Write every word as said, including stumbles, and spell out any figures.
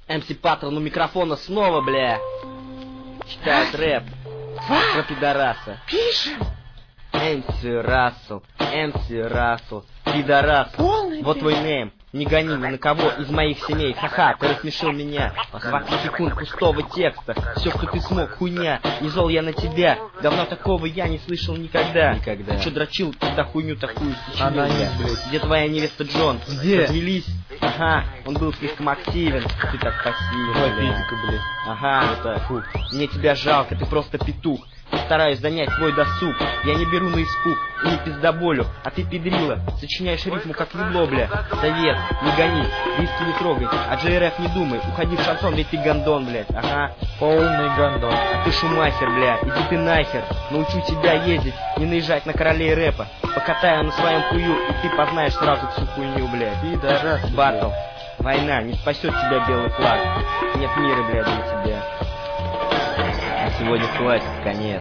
эм си Патрон у микрофона снова, бля. Читает рэп. Про пидораса. Пишем. эм си Рассел, эм си Рассел, пидорас. Полный Вот ты. твой нейм. Не гони ни на кого из моих семей. Ха-ха, ты рассмешил меня. двадцать секунд пустого текста. Все, что ты смог, хуйня. Не зол я на тебя. Давно такого я не слышал никогда. Никогда. Че дрочил, когда хуйню такую Она сочинил, не, бля? блядь. Где твоя невеста Джон? Где? Развелись? Ага, он был слишком активен. Ты так пассивен, бля. Папитика, блядь. Ага, это, фу. Мне тебя жалко, ты просто петух. Стараюсь занять твой досуг. Я не беру на испуг и не пиздоболю. А ты педрила, сочиняешь рифму как ебло, бля. Совет, не гони, диски не трогай. А джей эр эф не думай, уходи в шансон, ведь ты гандон, блядь. Ага. Полный гандон. А ты шумахер, бля, иди ты нахер. Научу тебя ездить, не наезжать на королей рэпа. Покатаю на своем хую, и ты познаешь сразу всю хуйню, блядь. Пидорас. Батл. Война, не спасет тебя белый флаг. Нет мира, блядь, для тебя. А сегодня хватит, конец.